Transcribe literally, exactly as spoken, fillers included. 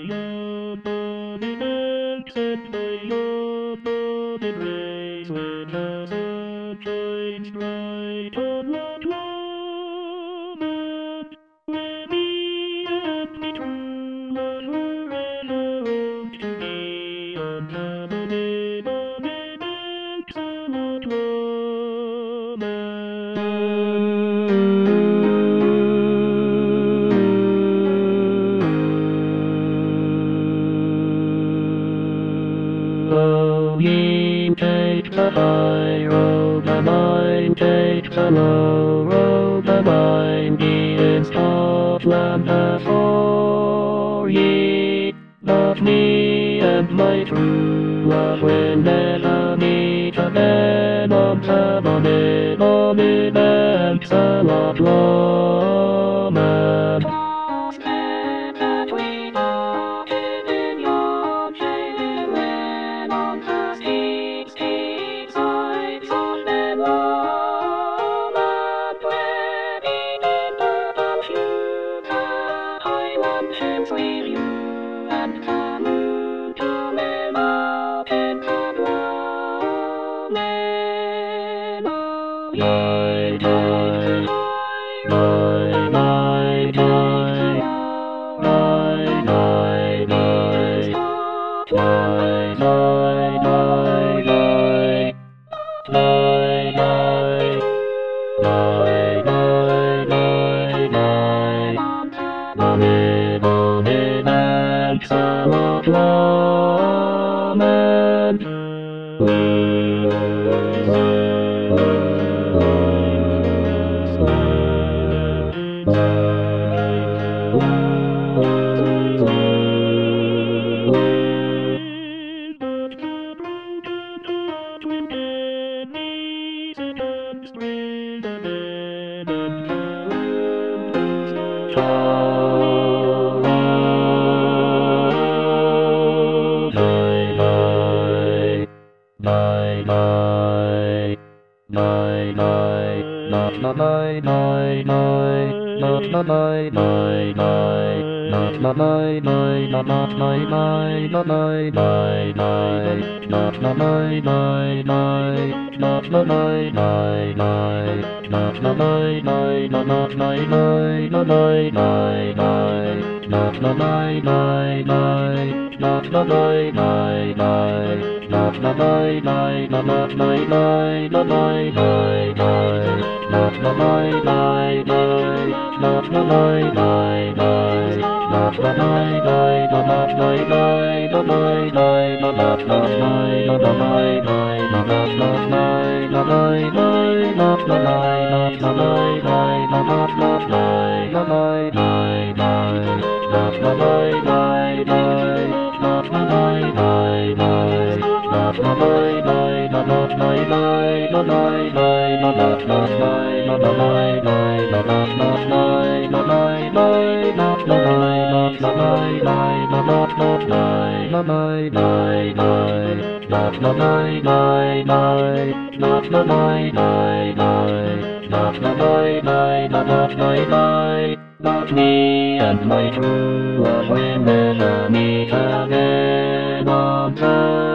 own body makes and my own body prays when the sun shines bright on that moment. Where me and me true love forever hope to be on the body, body makes a lot Oh, ye take the high road, the mine take the low road, the mine be in Scotland before ye. But me and my true love will never meet again on the bonny, bonny banks of Loch Lomond. Die, die, die, die, die, die, die, die, die, die, die, die, die, die, die, die, die, die. Bonny, bonny banks of Loch Lomond. Bye bye, bye bye, not not bye bye bye, not not bye bye bye, not not bye bye, not not bye bye, not bye bye bye, not not bye bye bye, not not bye bye bye, not not bye bye, not not bye bye, not bye bye bye, not not bye bye bye, not not bye bye bye. Not not bye bye, not not bye bye, not bye bye bye, not not bye bye bye, not not bye bye bye, not not bye bye, not not bye bye, not bye bye, not not not bye, not not bye bye, not not not bye, not bye bye, not not bye, not not bye bye, not not not bye, not bye bye bye, not not bye bye bye, not not bye bye bye. Not not bye bye, not not bye bye, not bye bye, not not not bye, not not bye bye, not not not bye, not bye bye, not not bye, not not bye bye, not not not bye, not bye bye bye, not not bye bye bye, not not bye bye bye, not not bye bye, not not bye bye. But me and my true love will never meet again on the